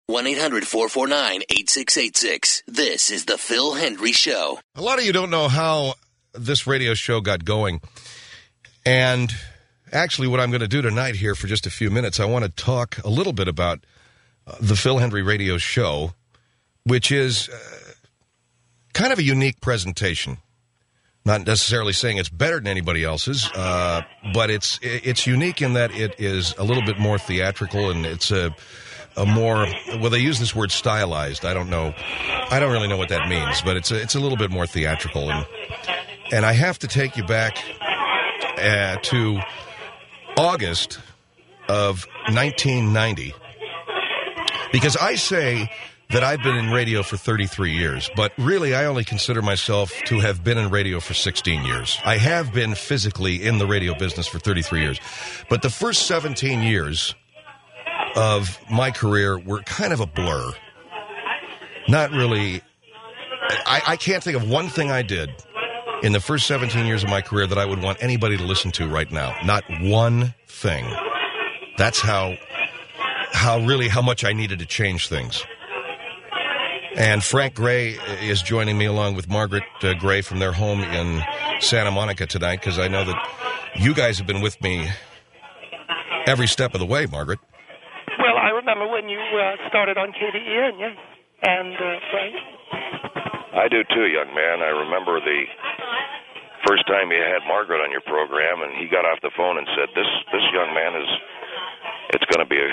1-800-449-8686. This is the Phil Hendry Show. A lot of you don't know how this radio show got going. And actually what I'm going to do tonight here for just a few minutes, I want to talk a little bit about the Phil Hendry Radio Show, which is kind of a unique presentation. Not necessarily saying it's better than anybody else's, but it's unique in that it is a little bit more theatrical, and it's a more, well, they use this word stylized. I don't really know what that means, but it's a little bit more theatrical. And I have to take you back to August of 1990, because I say that I've been in radio for 33 years, but really I only consider myself to have been in radio for 16 years. I have been physically in the radio business for 33 years, but the first 17 years of my career were kind of a blur. Not really. I can't think of one thing I did in the first 17 years of my career that I would want anybody to listen to right now. Not one thing. That's how much I needed to change things. And Frank Gray is joining me along with Margaret Gray from their home in Santa Monica tonight, because I know that you guys have been with me every step of the way, Margaret. Well, I remember when you started on KDEN, yes. And Frank? I do too, young man. I remember the first time you had Margaret on your program, and he got off the phone and said, "This young man he's going to be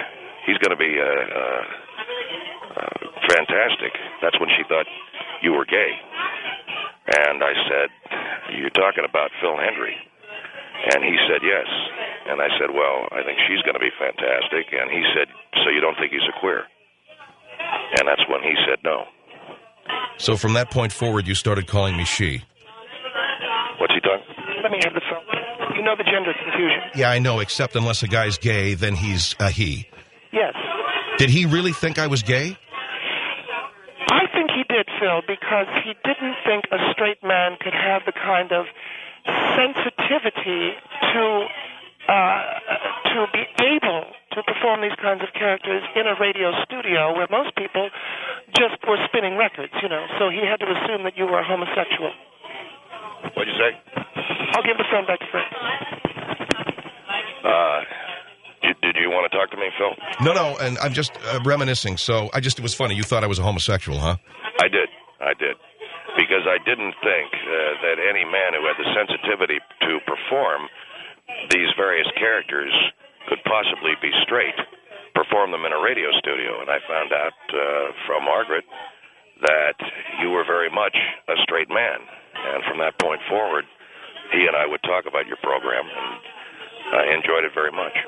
fantastic." That's when she thought you were gay. And I said, "You're talking about Phil Hendry?" And he said, "Yes." And I said, "Well, I think she's going to be fantastic." And he said, "So you don't think he's a queer?" And that's when he said no. So from that point forward, you started calling me she. What's he talking? Let me have the phone. You know the gender confusion. Yeah, I know, except unless a guy's gay, then he's a he. Yes. Did he really think I was gay? I think he did, Phil, because he didn't think a straight man could have the kind of sensitivity to be able to perform these kinds of characters in a radio studio where most people just were spinning records, you know. So he had to assume that you were homosexual. What'd you say? I'll give the phone back to Frank. Did you want to talk to me, Phil? No, and I'm just reminiscing. So it was funny. You thought I was a homosexual, huh? I did. Because I didn't think that any man who had the sensitivity to perform these various characters could possibly be straight, perform them in a radio studio. And I found out from Margaret that you were very much a straight man. And from that point forward, he and I would talk about your program, and I enjoyed it very much.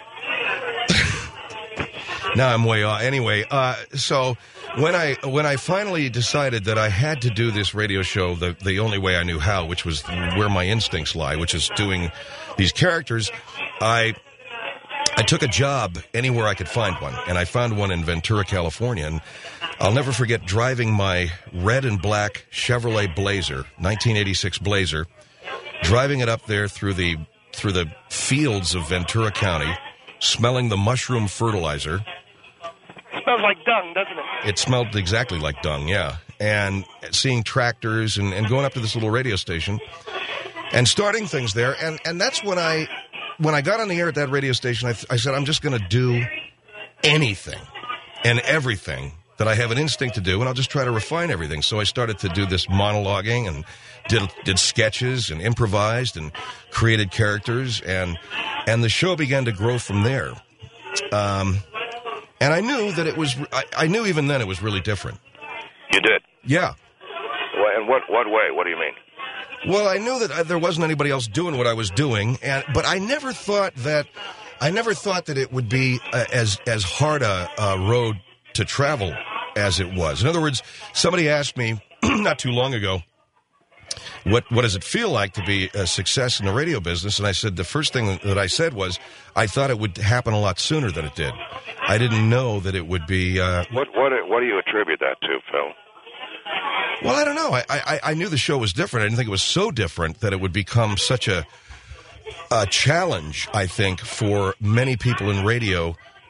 Now I'm way off. Anyway, so when I finally decided that I had to do this radio show the only way I knew how, which was where my instincts lie, which is doing these characters, I took a job anywhere I could find one, and I found one in Ventura, California, and I'll never forget driving my red and black Chevrolet Blazer, 1986 Blazer, driving it up there through the fields of Ventura County, smelling the mushroom fertilizer. It smells like dung, doesn't it? It smelled exactly like dung, yeah. And seeing tractors and going up to this little radio station and starting things there. And that's when I got on the air at that radio station, I said, I'm just going to do anything and everything that I have an instinct to do, and I'll just try to refine everything. So I started to do this monologuing and did sketches and improvised and created characters, and the show began to grow from there. And I knew that I knew even then it was really different. You did? Yeah. Well, in what way? What do you mean? Well, I knew that there wasn't anybody else doing what I was doing, but I never thought that it would be as hard a road to travel as it was. In other words, somebody asked me not too long ago, what does it feel like to be a success in the radio business? And I said, the first thing that I said was, I thought it would happen a lot sooner than it did. I didn't know that it would be... What do you attribute that to, Phil? Well, I don't know. I knew the show was different. I didn't think it was so different that it would become such a challenge, I think, for many people in radio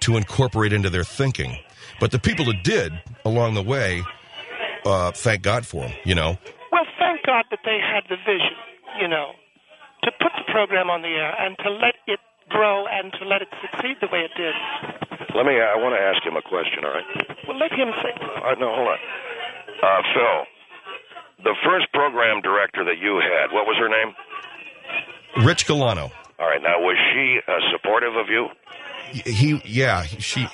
to incorporate into their thinking. But the people that did along the way, thank God for them, you know. Well, thank God that they had the vision, you know, to put the program on the air and to let it grow and to let it succeed the way it did. I want to ask him a question, all right? Well, let him say. No, hold on. Phil, the first program director that you had, what was her name? Rich Galano. All right, now, was she supportive of you? She...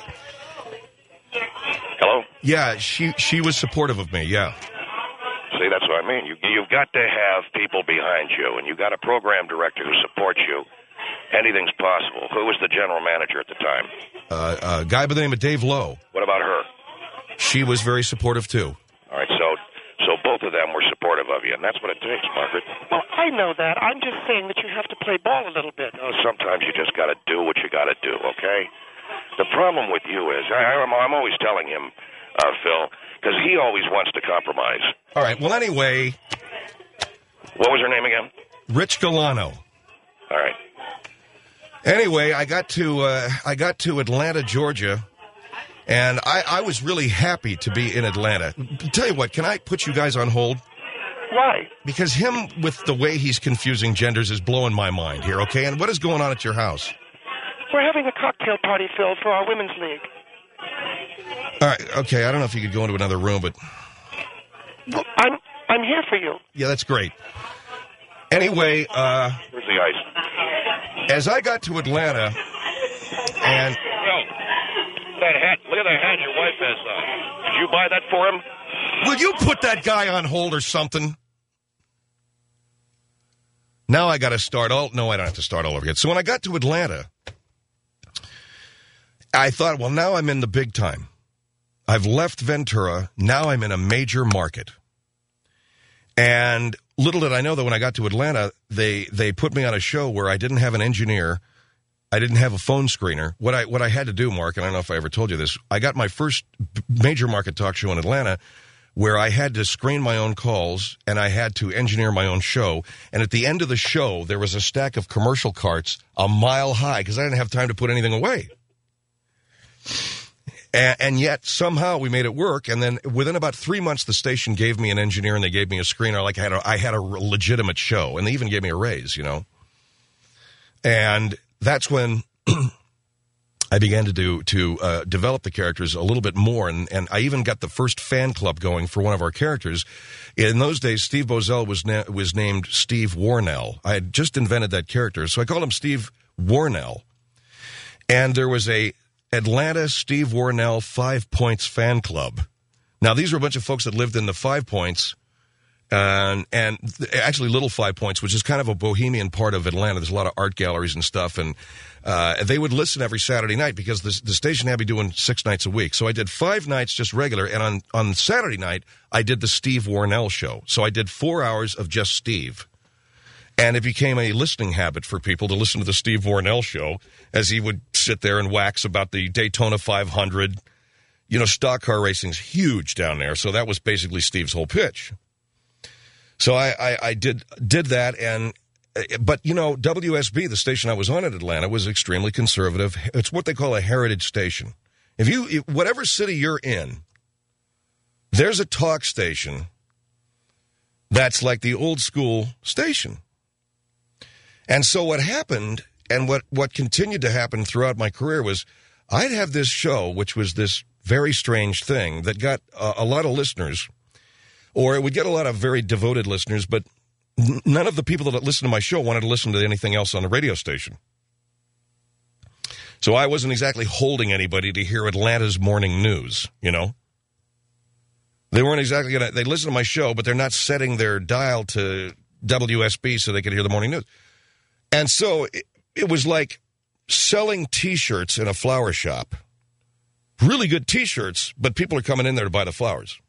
Hello? Yeah, she was supportive of me, yeah. See, that's what I mean. You've got to have people behind you, and you've got a program director who supports you. Anything's possible. Who was the general manager at the time? A guy by the name of Dave Lowe. What about her? She was very supportive, too. All right, so both of them were supportive of you, and that's what it takes, Margaret. Well, I know that. I'm just saying that you have to play ball a little bit. No, sometimes you just got to do what you got to do, okay? The problem with you is, I'm always telling him, Phil, because he always wants to compromise. All right, well, anyway... What was her name again? Rich Galano. All right. Anyway, I got to Atlanta, Georgia, and I was really happy to be in Atlanta. Tell you what, can I put you guys on hold? Why? Because him, with the way he's confusing genders, is blowing my mind here, okay? And what is going on at your house? We're having a cocktail party, Phil, for our women's league. All right, okay, I don't know if you could go into another room, but... Well, I'm here for you. Yeah, that's great. Anyway, where's the ice? As I got to Atlanta, and... Yo, that hat, look at that hat your wife has on. Did you buy that for him? Will you put that guy on hold or something? Now I got to start all... No, I don't have to start all over again. So when I got to Atlanta, I thought, well, now I'm in the big time. I've left Ventura. Now I'm in a major market. And little did I know that when I got to Atlanta, they put me on a show where I didn't have an engineer. I didn't have a phone screener. What I had to do, Mark, and I don't know if I ever told you this, I got my first major market talk show in Atlanta where I had to screen my own calls and I had to engineer my own show. And at the end of the show, there was a stack of commercial carts a mile high because I didn't have time to put anything away. And yet, somehow, we made it work. And then, within about 3 months, the station gave me an engineer and they gave me a screener. Like I had a legitimate show. And they even gave me a raise, you know. And that's when I began to develop the characters a little bit more. And I even got the first fan club going for one of our characters. In those days, Steve Bozell was named Steve Warnell. I had just invented that character. So I called him Steve Warnell. And there was a Atlanta Steve Warnell 5 Points fan club. Now, these were a bunch of folks that lived in the 5 Points, and actually Little 5 Points, which is kind of a bohemian part of Atlanta. There's a lot of art galleries and stuff, and they would listen every Saturday night because the station had me doing 6 nights a week. So I did 5 nights just regular, and on Saturday night, I did the Steve Warnell show. So I did 4 hours of just Steve. And it became a listening habit for people to listen to the Steve Warnell show as he would sit there and wax about the Daytona 500. You know, stock car racing's huge down there, so that was basically Steve's whole pitch. So I did that, but, you know, WSB, the station I was on in Atlanta, was extremely conservative. It's what they call a heritage station. Whatever city you're in, there's a talk station that's like the old school station. And so what happened, and what continued to happen throughout my career, was I'd have this show, which was this very strange thing that got a lot of listeners, or it would get a lot of very devoted listeners, but none of the people that listened to my show wanted to listen to anything else on the radio station. So I wasn't exactly holding anybody to hear Atlanta's morning news, you know. They weren't exactly going to, they listen to my show, but they're not setting their dial to WSB so they could hear the morning news. And so it was like selling T-shirts in a flower shop. Really good T-shirts, but people are coming in there to buy the flowers.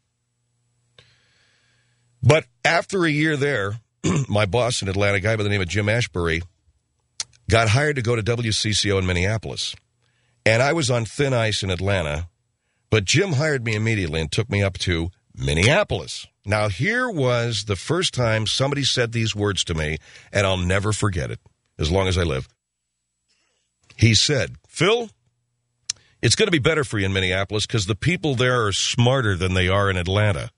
But after a year there, my boss in Atlanta, a guy by the name of Jim Ashbury, got hired to go to WCCO in Minneapolis. And I was on thin ice in Atlanta, but Jim hired me immediately and took me up to Minneapolis. Now, here was the first time somebody said these words to me, and I'll never forget it, as long as I live. He said, "Phil, It's going to be better for you in Minneapolis because the people there are smarter than they are in Atlanta.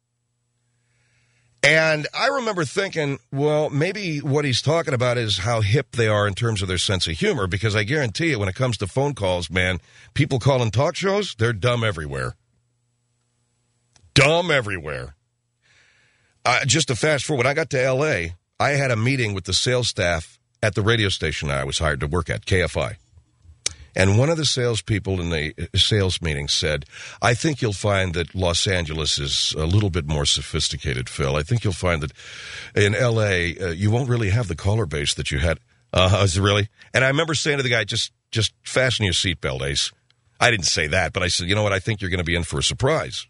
And I remember thinking, well, maybe what he's talking about is how hip they are in terms of their sense of humor, because I guarantee you when it comes to phone calls, man, people calling talk shows, they're dumb everywhere. Dumb everywhere. Just to fast forward, when I got to L.A., I had a meeting with the sales staff at the radio station I was hired to work at, KFI. And one of the salespeople in the sales meeting said, I think you'll find that Los Angeles is a little bit more sophisticated, Phil. I think you'll find that in L.A., you won't really have the caller base that you had. Is it really? And I remember saying to the guy, just fasten your seatbelt, Ace. I didn't say that, but I said, you know what? I think you're going to be in for a surprise.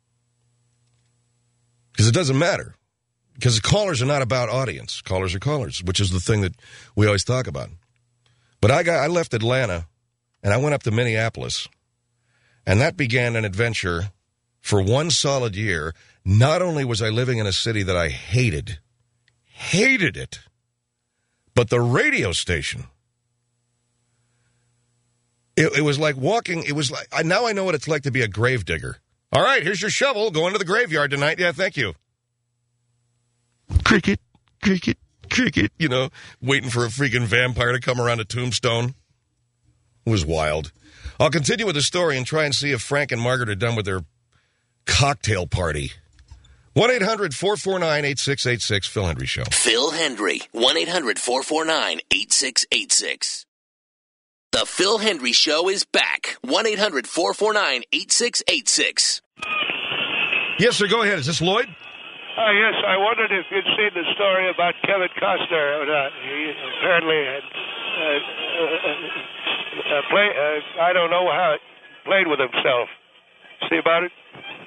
Because it doesn't matter. Because callers are not about audience. Callers are callers, which is the thing that we always talk about. But I left Atlanta. And I went up to Minneapolis, and that began an adventure for one solid year. Not only was I living in a city that I hated it, but the radio station. It was like walking, it was like, now I know what it's like to be a grave digger. All right, here's your shovel, go into the graveyard tonight. Yeah, thank you. Cricket, cricket, cricket, you know, waiting for a freaking vampire to come around a tombstone. It was wild. I'll continue with the story and try and see if Frank and Margaret are done with their cocktail party. 1-800-449-8686, Phil Hendry Show. Phil Hendry, 1-800-449-8686. The Phil Hendry Show is back. 1-800-449-8686. Yes, sir, go ahead. Is this Lloyd? Yes, I wondered if you'd seen the story about Kevin Costner or not. He apparently had I don't know how, played with himself. See about it?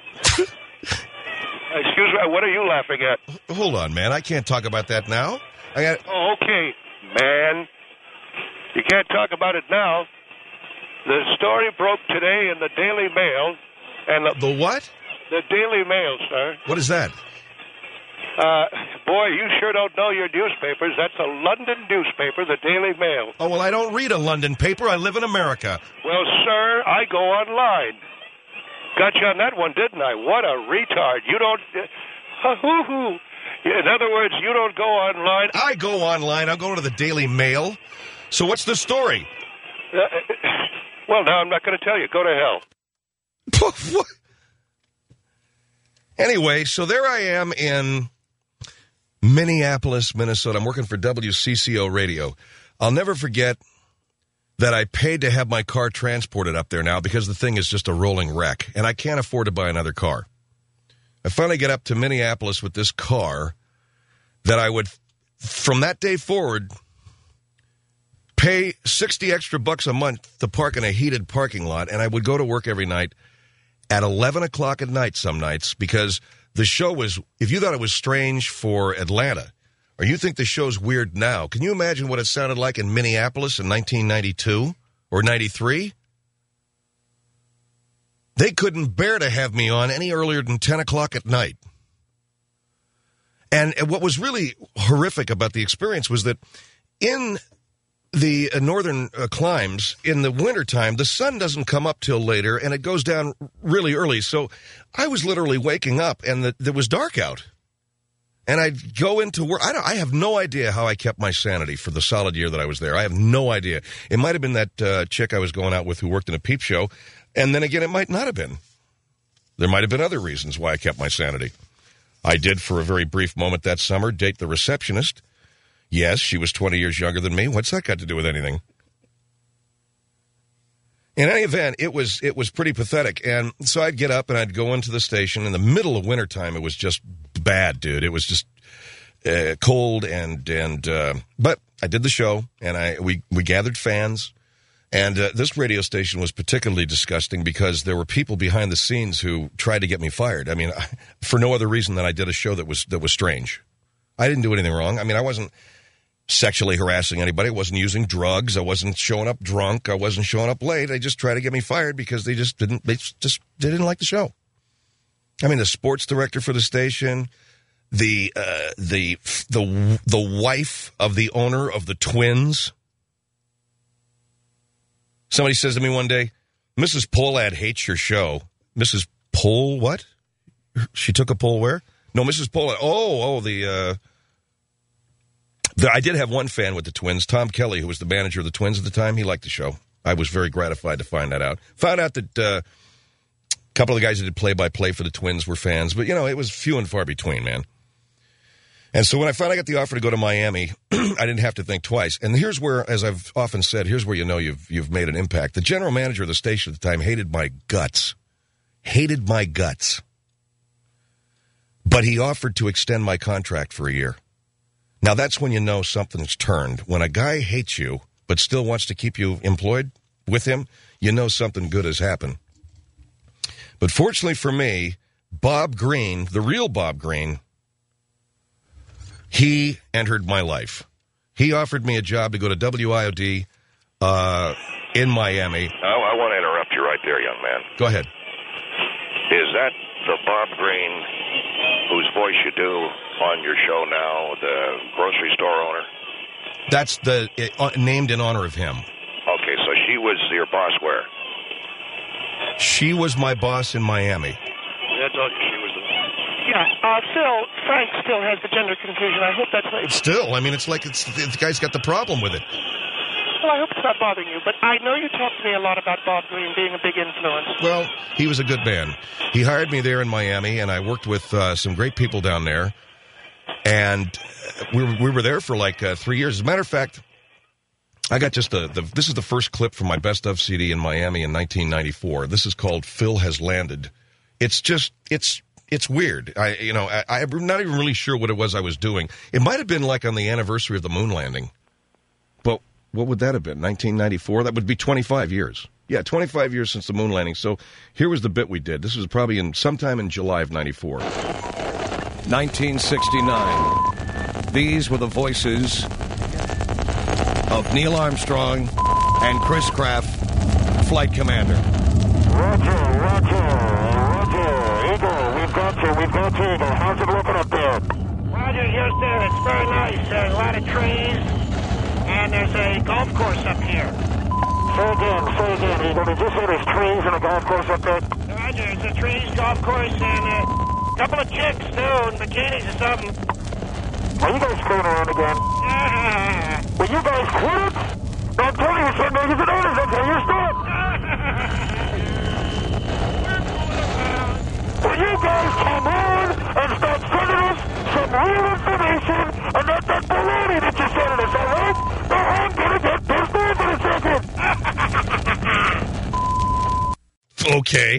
Excuse me, what are you laughing at? Hold on, man. I can't talk about that now. Oh, okay, man. You can't talk about it now. The story broke today in the Daily Mail. And the what? The Daily Mail, sir. What is that? Boy, you sure don't know your newspapers. That's a London newspaper, the Daily Mail. Oh, well, I don't read a London paper. I live in America. Well, sir, I go online. Got you on that one, didn't I? What a retard. You don't... In other words, you don't go online. I go online. I'll go to the Daily Mail. So what's the story? Well, now I'm not going to tell you. Go to hell. What? Anyway, so there I am in Minneapolis, Minnesota. I'm working for WCCO Radio. I'll never forget that I paid to have my car transported up there now because the thing is just a rolling wreck, and I can't afford to buy another car. I finally get up to Minneapolis with this car that I would, from that day forward, pay $60 extra a month to park in a heated parking lot, and I would go to work every night at 11 o'clock at night some nights because the show was, if you thought it was strange for Atlanta, or you think the show's weird now, can you imagine what it sounded like in Minneapolis in 1992 or 93? They couldn't bear to have me on any earlier than 10 o'clock at night. And what was really horrific about the experience was that in the northern climes, in the wintertime, the sun doesn't come up till later, and it goes down really early. So I was literally waking up, and it was dark out. And I'd go into work. I have no idea how I kept my sanity for the solid year that I was there. I have no idea. It might have been that chick I was going out with who worked in a peep show, and then again, it might not have been. There might have been other reasons why I kept my sanity. I did, for a very brief moment that summer, date the receptionist. Yes, she was 20 years younger than me. What's that got to do with anything? In any event, it was pretty pathetic. And so I'd get up and I'd go into the station. In the middle of wintertime, it was just bad, dude. It was just cold but I did the show, and we gathered fans. And this radio station was particularly disgusting because there were people behind the scenes who tried to get me fired. I mean, for no other reason than I did a show that was strange. I didn't do anything wrong. I mean, I wasn't sexually harassing anybody. I wasn't using drugs. I wasn't showing up drunk. I wasn't showing up late. They just tried to get me fired because they didn't like the show. I mean, the sports director for the station, the wife of the owner of the Twins. Somebody says to me one day, Mrs. Polad hates your show. Mrs. Pol what? She took a poll where? No, Mrs. Polad. I did have one fan with the Twins, Tom Kelly, who was the manager of the Twins at the time. He liked the show. I was very gratified to find that out. Found out that a couple of the guys that did play-by-play for the Twins were fans, but, it was few and far between, man. And so when I finally got the offer to go to Miami, I didn't have to think twice. And here's where, as I've often said, here's where you've made an impact. The general manager of the station at the time hated my guts. But he offered to extend my contract for a year. Now, that's when you know something's turned. When a guy hates you but still wants to keep you employed with him, you know something good has happened. But fortunately for me, Bob Green, the real Bob Green, he entered my life. He offered me a job to go to WIOD in Miami. I want to interrupt you right there, young man. Go ahead. Is that the Bob Green whose voice you do on your show now, the grocery store owner? That's named in honor of him. Okay, so she was your boss where? She was my boss in Miami. I told you she was the boss. Yeah, Phil, Frank still has the gender confusion. I hope that's not... Still, it's like the guy's got the problem with it. Well, I hope it's not bothering you, but I know you talked to me a lot about Bob Green being a big influence. Well, he was a good man. He hired me there in Miami, and I worked with some great people down there. And we were there for like 3 years. As a matter of fact, I got just this is the first clip from my Best Of CD in Miami in 1994. This is called Phil Has Landed. It's weird. I'm not even really sure what it was I was doing. It might have been like on the anniversary of the moon landing. But what would that have been? 1994? That would be 25 years. Yeah, 25 years since the moon landing. So here was the bit we did. This was probably sometime in July of 94. 1969. These were the voices of Neil Armstrong and Chris Kraft, Flight Commander. Roger. Eagle, we've got you, Eagle. How's it looking up there? Roger, Houston, it's very nice. There's a lot of trees, and there's a golf course up here. Say again, Eagle. Did you say there's trees and a golf course up there? Roger, it's a trees, golf course, and a couple of chicks, too, in bikinis or something. Are you guys screwing around again? Will you guys quit it? I'm telling you, some niggas and owners, that's how you stop. Will you guys come on and start sending us some real information and not that baloney that you're sending us, all right? Or I'm gonna get pissed off in a second. Okay.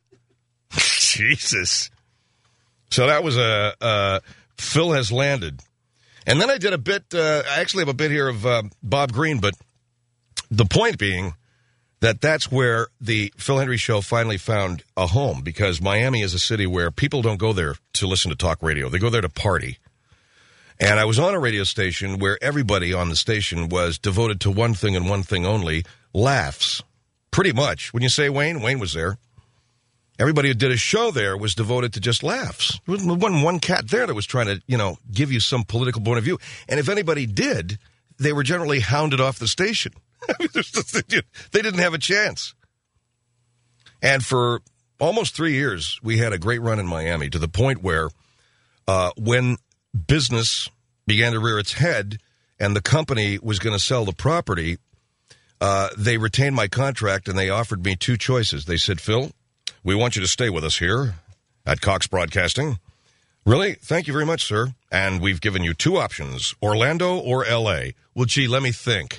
Jesus. So that was Phil Has Landed. And then I did a bit, I actually have a bit here of Bob Green, but the point being that that's where the Phil Hendrie Show finally found a home, because Miami is a city where people don't go there to listen to talk radio. They go there to party. And I was on a radio station where everybody on the station was devoted to one thing and one thing only, laughs. Pretty much. When you say Wayne was there. Everybody who did a show there was devoted to just laughs. There wasn't one cat there that was trying to, give you some political point of view. And if anybody did, they were generally hounded off the station. They didn't have a chance. And for almost 3 years, we had a great run in Miami, to the point where when business began to rear its head and the company was going to sell the property, they retained my contract and they offered me two choices. They said, Phil, we want you to stay with us here at Cox Broadcasting. Really? Thank you very much, sir. And we've given you two options, Orlando or L.A. Well, gee, let me think.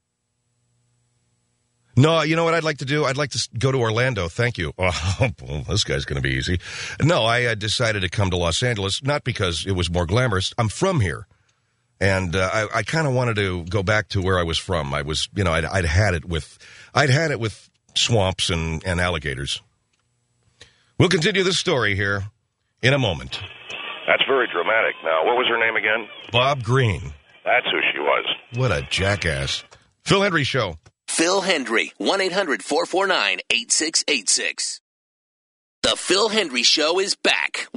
No, you know what I'd like to do? I'd like to go to Orlando. Thank you. Oh, well, this guy's going to be easy. No, I decided to come to Los Angeles, not because it was more glamorous. I'm from here. And I kind of wanted to go back to where I was from. I was, I'd had it with swamps and alligators. We'll continue this story here in a moment. That's very dramatic. Now, what was her name again? Bob Green. That's who she was. What a jackass. Phil Hendrie Show. Phil Hendrie, 1-800-449-8686. The Phil Hendrie Show is back.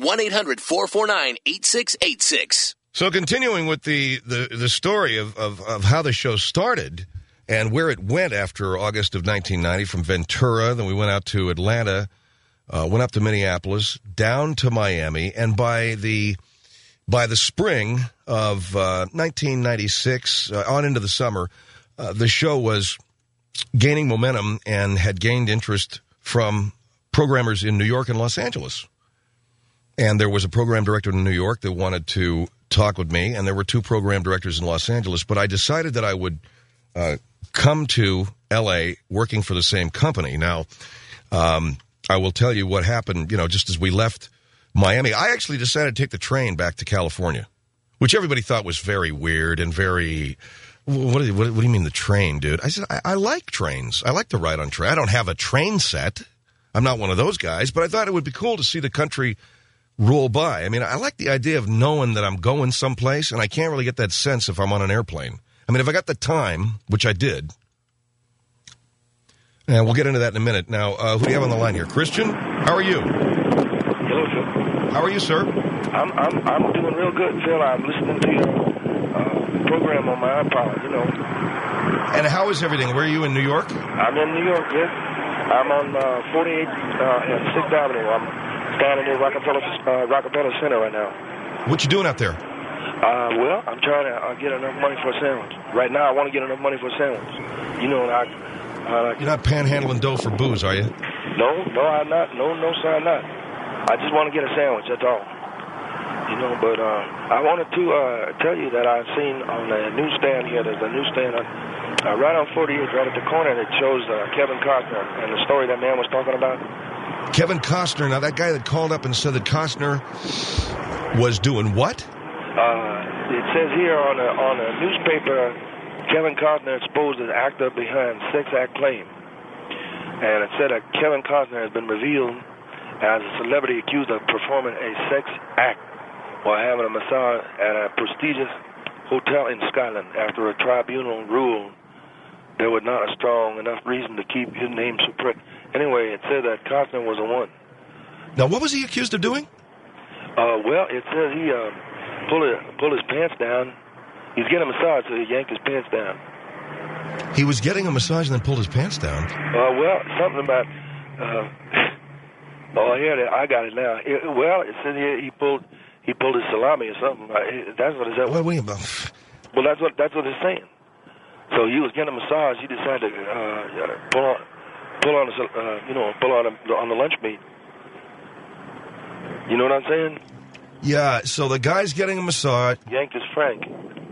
1-800-449-8686. So continuing with the story of how the show started, And where it went after August of 1990, from Ventura, then we went out to Atlanta, went up to Minneapolis, down to Miami, and by the spring of 1996, on into the summer, the show was gaining momentum and had gained interest from programmers in New York and Los Angeles. And there was a program director in New York that wanted to talk with me, and there were 2 program directors in Los Angeles, but I decided that I would come to L.A. working for the same company. Now, I will tell you what happened, just as we left Miami. I actually decided to take the train back to California, which everybody thought was very weird and very... What do you mean the train, dude? I said, I like trains. I like to ride on train. I don't have a train set. I'm not one of those guys, but I thought it would be cool to see the country roll by. I mean, I like the idea of knowing that I'm going someplace, and I can't really get that sense if I'm on an airplane. I mean, if I got the time, which I did, and we'll get into that in a minute. Now, who do you have on the line here? Christian, how are you? Hello, Phil. How are you, sir? I'm doing real good, Phil. I'm listening to your program on my iPod, And how is everything? Where are you in New York? I'm in New York, yes. I'm on 48 and 6th Avenue. I'm standing near Rockefeller Center right now. What you doing out there? Well, I'm trying to get enough money for a sandwich. Right now, I want to get enough money for a sandwich. You're not panhandling dough for booze, are you? No, I'm not. No, sir, I'm not. I just want to get a sandwich, that's all. But I wanted to tell you that I've seen on the newsstand here, there's a newsstand right on 48, right at the corner, that shows Kevin Costner and the story that man was talking about. Kevin Costner, now that guy that called up and said that Costner was doing what? It says here on a newspaper, Kevin Costner exposed as actor behind sex act claim. And it said that Kevin Costner has been revealed as a celebrity accused of performing a sex act while having a massage at a prestigious hotel in Scotland after a tribunal ruled there was not a strong enough reason to keep his name secret. Anyway, it said that Costner was the one. Now, what was he accused of doing? Well, it says he pulled his pants down. He was getting a massage, so he yanked his pants down. He was getting a massage and then pulled his pants down? Well, something about... here, I got it now. It said he pulled his salami or something. That's what it said. Wait a minute. Well, that's what it's saying. So he was getting a massage. He decided to pull on the lunch meat. You know what I'm saying? Yeah. So the guy's getting a massage. Yanked his Frank.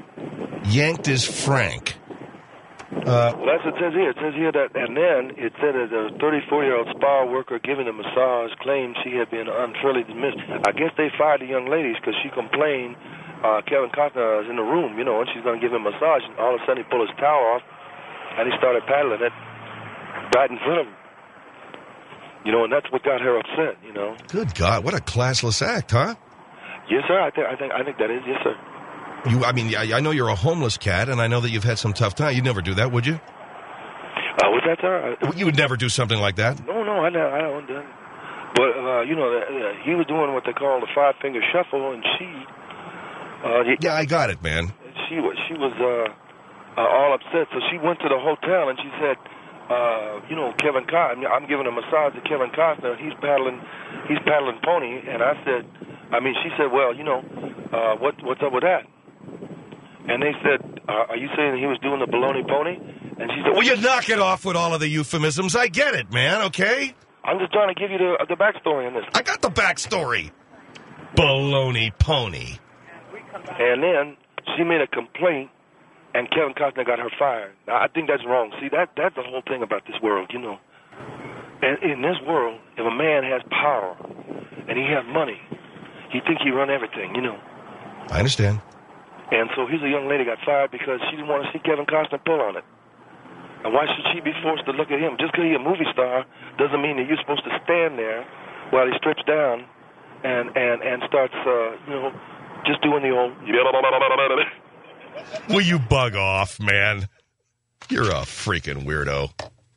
Well, that's what it says here. It says here that, and then it said that a 34-year-old spa worker giving a massage claimed she had been unfairly dismissed. I guess they fired the young ladies because she complained Kevin Costner was in the room, and she's going to give him a massage. And all of a sudden, he pulled his towel off, and he started paddling it right in front of him. And that's what got her upset. Good God, what a classless act, huh? Yes, sir. I think that is. Yes, sir. I know you're a homeless cat, and I know that you've had some tough time. You'd never do that, would you? What's that, sir? You would never do something like that? No, I don't do it. But, he was doing what they call the five-finger shuffle, and she... yeah, I got it, man. She was all upset, so she went to the hotel, and she said, Kevin Costner, I'm giving a massage to Kevin Costner, he's paddling pony, and she said, well, what's up with that? And they said, are you saying he was doing the baloney pony? And she said, well, you knock it off with all of the euphemisms. I get it, man, okay? I'm just trying to give you the backstory on this. I got the backstory. Baloney pony. And then she made a complaint, and Kevin Costner got her fired. Now, I think that's wrong. See, that's the whole thing about this world, And in this world, if a man has power and he has money, he thinks he run everything, I understand. And so here's a young lady got fired because she didn't want to see Kevin Costner pull on it. And why should she be forced to look at him? Just because he's a movie star doesn't mean that you're supposed to stand there while he strips down and starts, just doing the old... Will you bug off, man? You're a freaking weirdo.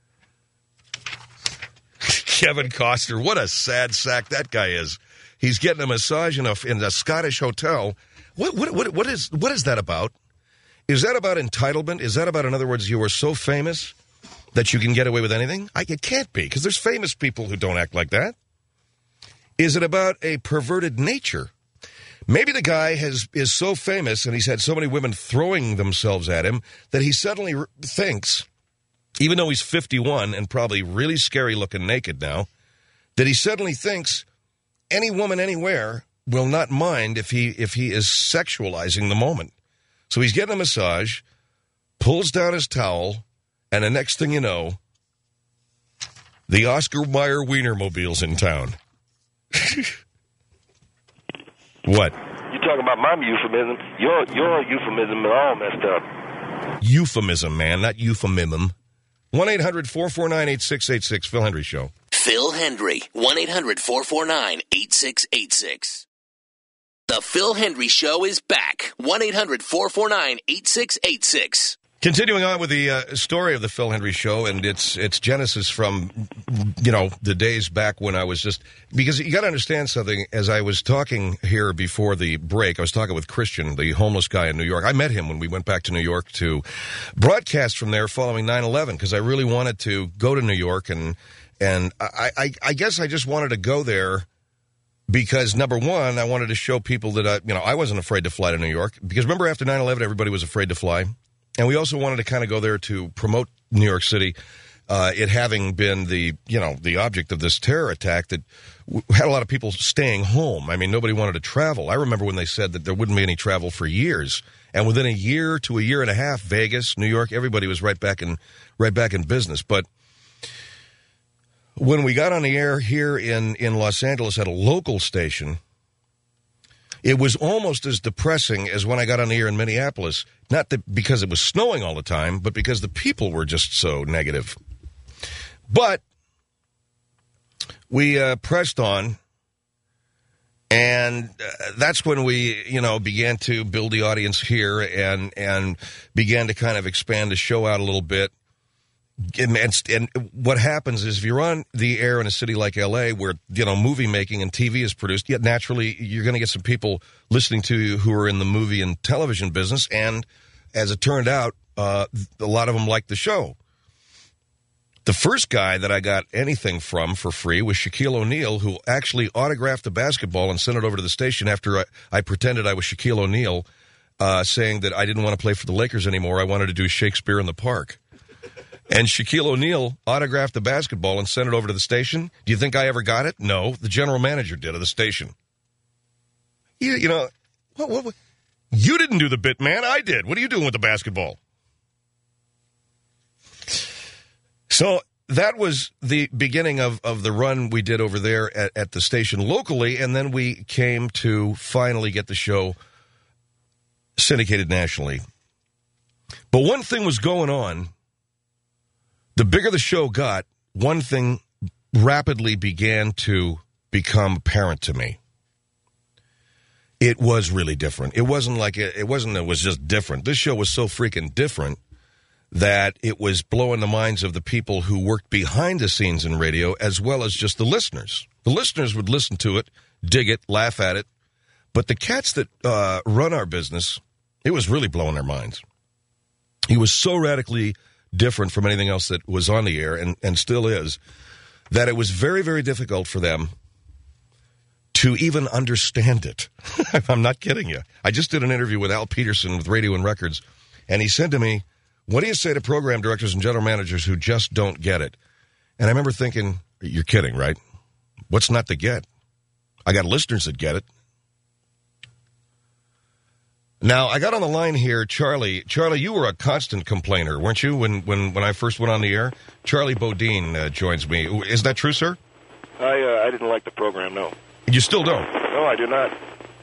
Kevin Costner, what a sad sack that guy is. He's getting a massage in a Scottish hotel. What is that about? Is that about entitlement? Is that about, in other words, you are so famous that you can get away with anything? It can't be, because there's famous people who don't act like that. Is it about a perverted nature? Maybe the guy is so famous and he's had so many women throwing themselves at him that he suddenly thinks, even though he's 51 and probably really scary looking naked now, that he suddenly thinks any woman anywhere will not mind if he is sexualizing the moment. So he's getting a massage, pulls down his towel, and the next thing you know, the Oscar Mayer Wienermobile's in town. What? You're talking about my euphemism. Your euphemism is all messed up. Euphemism, man, not euphemism. 1-800-449-8686, Phil Hendry Show. Phil Hendry, 1-800-449-8686. The Phil Hendry Show is back. 1-800-449-8686. Continuing on with the story of the Phil Hendry Show and its genesis from, the days back when I was just... Because you got to understand something. As I was talking here before the break, I was talking with Christian, the homeless guy in New York. I met him when we went back to New York to broadcast from there following 9/11 because I really wanted to go to New York. And I guess I just wanted to go there because, number one, I wanted to show people that, I wasn't afraid to fly to New York. Because remember after 9/11, everybody was afraid to fly? And we also wanted to kind of go there to promote New York City, it having been the object of this terror attack that had a lot of people staying home. I mean, nobody wanted to travel. I remember when they said that there wouldn't be any travel for years. And within a year to a year and a half, Vegas, New York, everybody was right back in business. But when we got on the air here in Los Angeles at a local station, it was almost as depressing as when I got on the air in Minneapolis. Not because it was snowing all the time, but because the people were just so negative. But we pressed on, and that's when we, began to build the audience here and began to kind of expand the show out a little bit. And what happens is if you're on the air in a city like L.A. where, movie making and TV is produced, yet naturally you're going to get some people listening to you who are in the movie and television business. And as it turned out, a lot of them liked the show. The first guy that I got anything from for free was Shaquille O'Neal, who actually autographed the basketball and sent it over to the station after I pretended I was Shaquille O'Neal, saying that I didn't want to play for the Lakers anymore. I wanted to do Shakespeare in the Park. And Shaquille O'Neal autographed the basketball and sent it over to the station. Do you think I ever got it? No, the general manager did of the station. What? You didn't do the bit, man. I did. What are you doing with the basketball? So that was the beginning of the run we did over there at the station locally, and then we came to finally get the show syndicated nationally. But one thing was going on. The bigger the show got, one thing rapidly began to become apparent to me. It was really different. It was just different. This show was so freaking different that it was blowing the minds of the people who worked behind the scenes in radio as well as just the listeners. The listeners would listen to it, dig it, laugh at it. But the cats that run our business, it was really blowing their minds. It was so radically different from anything else that was on the air and still is, that it was very, very difficult for them to even understand it. I'm not kidding you. I just did an interview with Al Peterson with Radio and Records, and he said to me, what do you say to program directors and general managers who just don't get it? And I remember thinking, you're kidding, right? What's not to get? I got listeners that get it. Now, I got on the line here, Charlie. Charlie, you were a constant complainer, weren't you, when I first went on the air? Charlie Bodine joins me. Is that true, sir? I didn't like the program, no. You still don't? No, I do not.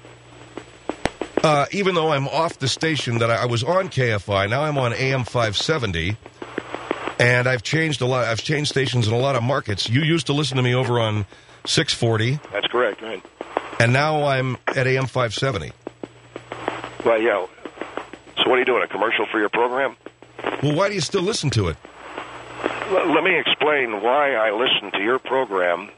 Even though I'm off the station that I was on KFI, now I'm on AM 570, and I've changed a lot. I've changed stations in a lot of markets. You used to listen to me over on 640. That's correct, right. And now I'm at AM 570. Well, yeah. So what are you doing, a commercial for your program? Well, why do you still listen to it? Let me explain why I listen to your program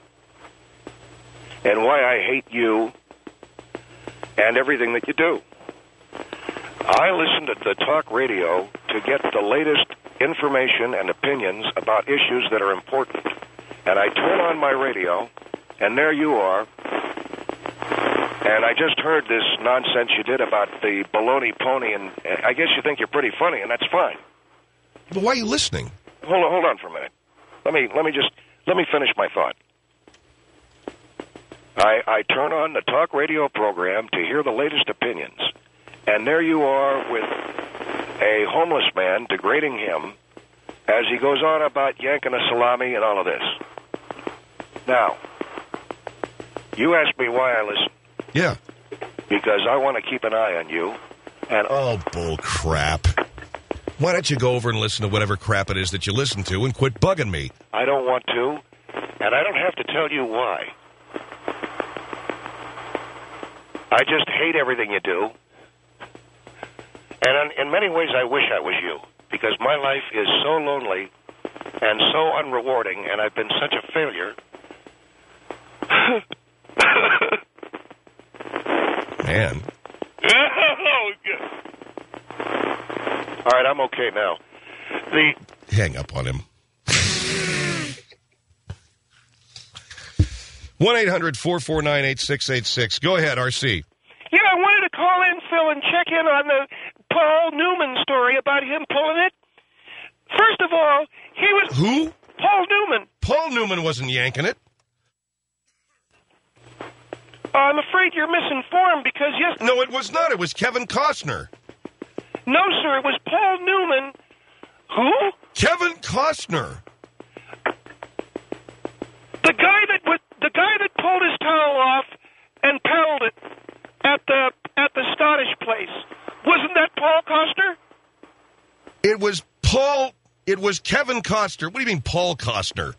and why I hate you and everything that you do. I listen to the talk radio to get the latest information and opinions about issues that are important. And I turn on my radio, and there you are. And I just heard this nonsense you did about the baloney pony, and I guess you think you're pretty funny, and that's fine. But why are you listening? Hold on for a minute. Let me finish my thought. I turn on the talk radio program to hear the latest opinions, and there you are with a homeless man degrading him as he goes on about yanking a salami and all of this. Now, you asked me why I listen. Yeah. Because I want to keep an eye on you. And oh, bull crap. Why don't you go over and listen to whatever crap it is that you listen to and quit bugging me? I don't want to, and I don't have to tell you why. I just hate everything you do. And in many ways, I wish I was you, because my life is so lonely and so unrewarding, and I've been such a failure. Man. All right, I'm okay now. Hang up on him. 1-800-449-8686. Go ahead, RC. Yeah, I wanted to call in, Phil, and check in on the Paul Newman story about him pulling it. First of all, he was... Who? Paul Newman. Paul Newman wasn't yanking it. I'm afraid you're misinformed because yes... No, it was not. It was Kevin Costner. No, sir, it was Paul Newman. Who? Kevin Costner. The guy that pulled his towel off and paddled it at the Scottish place. Wasn't that Paul Costner? It was Kevin Costner. What do you mean Paul Costner?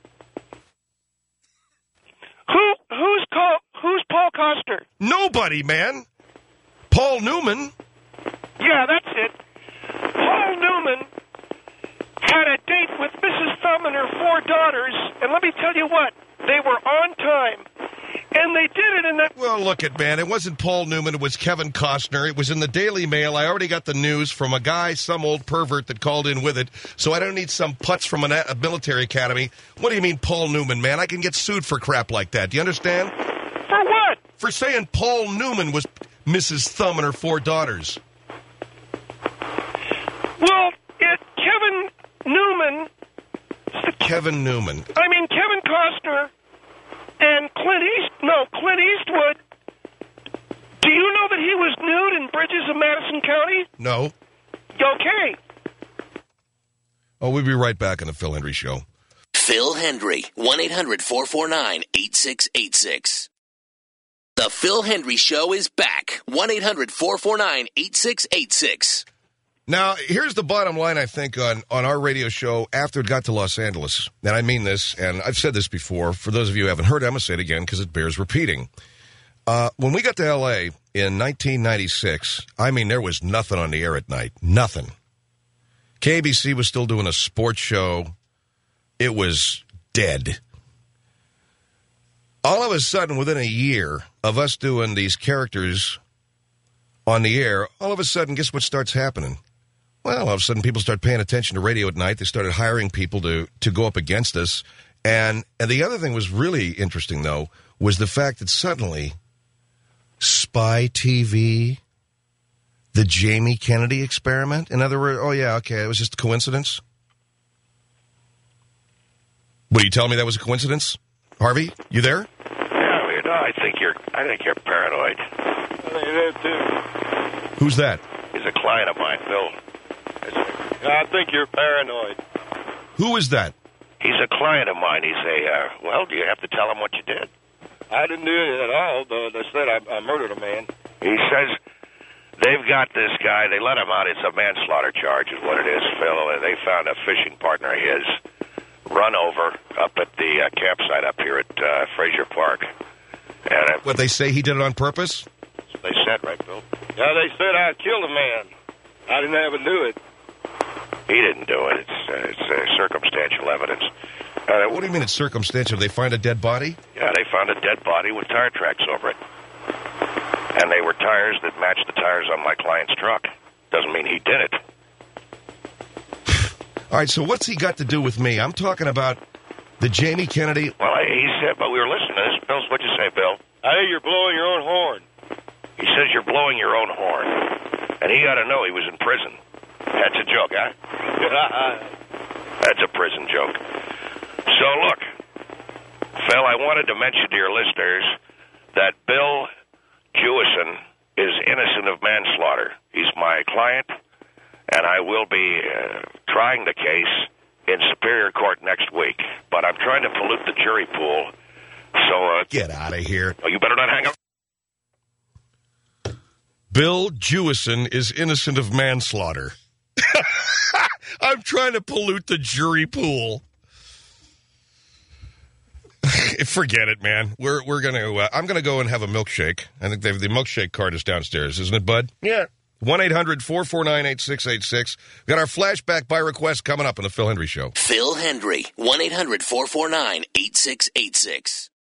Who's Paul Costner? Nobody, man. Paul Newman. Yeah, that's it. Paul Newman had a date with Mrs. Thumb and her 4 daughters, and let me tell you what, they were on time. And they did it in that... Well, look it, man. It wasn't Paul Newman. It was Kevin Costner. It was in the Daily Mail. I already got the news from a guy, some old pervert that called in with it, so I don't need some putz from a military academy. What do you mean Paul Newman, man? I can get sued for crap like that. Do you understand? For what? For saying Paul Newman was Mrs. Thumb and her 4 daughters. Well, Kevin Newman... Kevin Newman. I mean, Kevin Costner and Clint Eastwood. Do you know that he was nude in Bridges of Madison County? No. Okay. Oh, we'll be right back on the Phil Hendry Show. Phil Hendry, 1-800-449-8686. The Phil Hendry Show is back. 1-800-449-8686. Now, here's the bottom line, I think, on our radio show after it got to Los Angeles. And I mean this, and I've said this before. For those of you who haven't heard it, I'm going to say it again because it bears repeating. When we got to L.A. in 1996, I mean, there was nothing on the air at night. Nothing. KBC was still doing a sports show. It was dead. All of a sudden, within a year of us doing these characters on the air, all of a sudden, guess what starts happening? Well, all of a sudden, people start paying attention to radio at night. They started hiring people to go up against us. And the other thing was really interesting, though, was the fact that suddenly Spy TV, the Jamie Kennedy experiment, in other words, oh, yeah, okay, it was just a coincidence? What, are you telling me that was a coincidence? Harvey, you there? Yeah, no, I think you're paranoid. I think it is, too. Who's that? He's a client of mine, Bill. I think you're paranoid. Who is that? He's a client of mine. He's well, do you have to tell him what you did? I didn't do it at all. They said I murdered a man. He says they've got this guy. They let him out. It's a manslaughter charge is what it is, Phil. They found a fishing partner of his run over up at the campsite up here at Frazier Park. And What, they say he did it on purpose? they said, right, Bill? Yeah, they said I killed a man. I didn't ever do it. He didn't do it. It's circumstantial evidence. What do you mean it's circumstantial? They find a dead body? Yeah, they found a dead body with tire tracks over it. And they were tires that matched the tires on my client's truck. Doesn't mean he did it. All right, so what's he got to do with me? I'm talking about the Jamie Kennedy. Well, he said, but we were listening to this. Bill, what'd you say, Bill? I think you're blowing your own horn. He says you're blowing your own horn. And he ought to know he was in prison. That's a joke, huh? That's a prison joke. So, look, Phil, I wanted to mention to your listeners that Bill Jewison is innocent of manslaughter. He's my client, and I will be trying the case in Superior Court next week. But I'm trying to pollute the jury pool. So, Get out of here. Oh, you better not hang up. Bill Jewison is innocent of manslaughter. I'm trying to pollute the jury pool. Forget it, man. We're gonna. I'm gonna go and have a milkshake. I think the milkshake cart is downstairs, isn't it, Bud? Yeah. 1-800-449-8686. Got our flashback by request coming up on the Phil Hendry Show. Phil Hendry, 1-800-449-8686.